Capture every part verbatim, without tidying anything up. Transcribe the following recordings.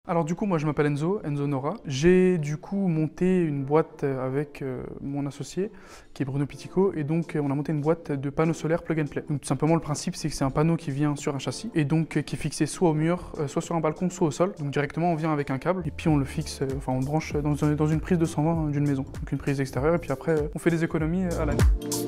Alors du coup, moi je m'appelle Enzo, Enzo Nora. J'ai du coup monté une boîte avec euh, mon associé, qui est Bruno Pitico, et donc euh, on a monté une boîte de panneaux solaires plug and play. Donc tout simplement le principe c'est que c'est un panneau qui vient sur un châssis, et donc euh, qui est fixé soit au mur, euh, soit sur un balcon, soit au sol. Donc directement on vient avec un câble, et puis on le fixe, euh, enfin on le branche dans, un, dans une prise de cent vingt d'une maison. Donc une prise extérieure, et puis après euh, on fait des économies à l'année.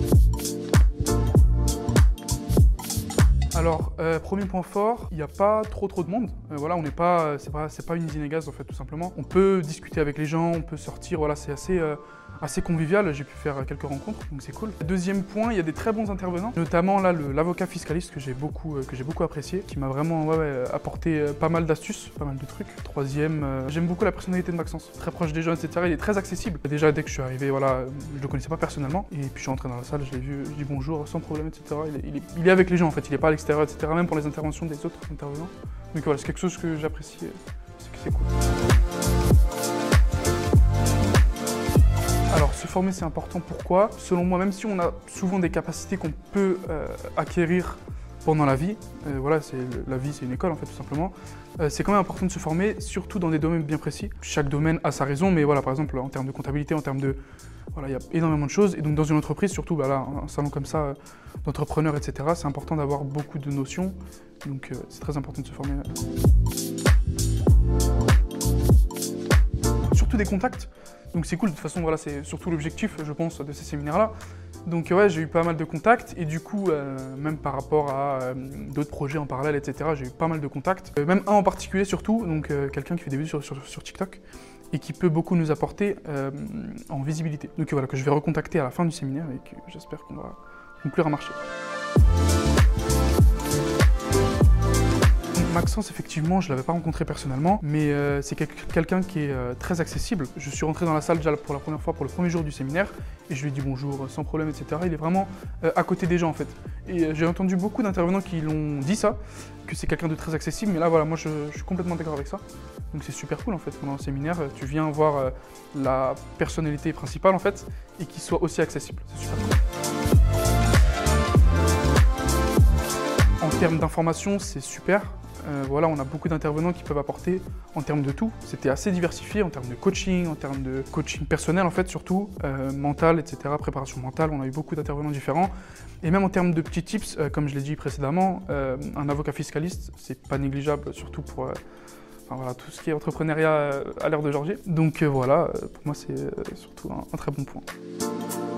Alors, euh, premier point fort, il n'y a pas trop trop de monde. Euh, voilà, on n'est pas, c'est pas, c'est pas une usine à gaz en fait, tout simplement. On peut discuter avec les gens, on peut sortir, voilà, c'est assez, euh, assez convivial. J'ai pu faire quelques rencontres, donc c'est cool. Deuxième point, il y a des très bons intervenants, notamment là l'avocat fiscaliste que j'ai beaucoup, euh, que j'ai beaucoup apprécié, qui m'a vraiment ouais, ouais, apporté euh, pas mal d'astuces, pas mal de trucs. Troisième, euh, j'aime beaucoup la personnalité de Maxence, très proche des gens, et cetera. Il est très accessible. Déjà dès que je suis arrivé, voilà, je le connaissais pas personnellement, et puis je suis rentré dans la salle, je l'ai vu, je dis bonjour sans problème, et cetera. Il est, il est, il est avec les gens en fait, il est pas à l'extérieur, et cetera. Même pour les interventions des autres intervenants. Donc voilà, c'est quelque chose que j'apprécie, c'est que c'est cool. Alors se former c'est important, pourquoi? Selon moi, même si on a souvent des capacités qu'on peut euh, acquérir pendant la vie, euh, voilà, la vie c'est une école en fait tout simplement, euh, c'est quand même important de se former, surtout dans des domaines bien précis. Chaque domaine a sa raison, mais voilà, par exemple en termes de comptabilité, en termes de... Voilà, il y a énormément de choses, et donc dans une entreprise, surtout bah là, un salon comme ça, d'entrepreneurs, et cetera, c'est important d'avoir beaucoup de notions, donc euh, c'est très important de se former. Surtout des contacts, donc c'est cool, de toute façon, voilà, c'est surtout l'objectif, je pense, de ces séminaires-là. Donc ouais, j'ai eu pas mal de contacts, et du coup, euh, même par rapport à euh, d'autres projets en parallèle, et cetera, j'ai eu pas mal de contacts, euh, même un en particulier surtout, donc euh, quelqu'un qui fait des vues sur, sur, sur TikTok, et qui peut beaucoup nous apporter euh, en visibilité. Donc voilà, que je vais recontacter à la fin du séminaire et que j'espère qu'on va conclure un marché. Maxence, effectivement, je ne l'avais pas rencontré personnellement, mais euh, c'est quelqu'un qui est euh, très accessible. Je suis rentré dans la salle déjà pour la première fois pour le premier jour du séminaire et je lui ai dit bonjour sans problème, et cetera. Il est vraiment euh, à côté des gens en fait. Et euh, j'ai entendu beaucoup d'intervenants qui l'ont dit ça, que c'est quelqu'un de très accessible, mais là voilà, moi je, je suis complètement d'accord avec ça. Donc c'est super cool en fait, pendant le séminaire, tu viens voir euh, la personnalité principale en fait, et qu'il soit aussi accessible. C'est super cool. En termes d'information, c'est super. Euh, voilà, on a beaucoup d'intervenants qui peuvent apporter en termes de tout. C'était assez diversifié en termes de coaching, en termes de coaching personnel en fait surtout, euh, mental, et cetera. Préparation mentale, on a eu beaucoup d'intervenants différents. Et même en termes de petits tips, euh, comme je l'ai dit précédemment, euh, un avocat fiscaliste, c'est pas négligeable, surtout pour euh, enfin, voilà, tout ce qui est entrepreneuriat à l'ère d'aujourd'hui. Donc euh, voilà, pour moi c'est euh, surtout un, un très bon point.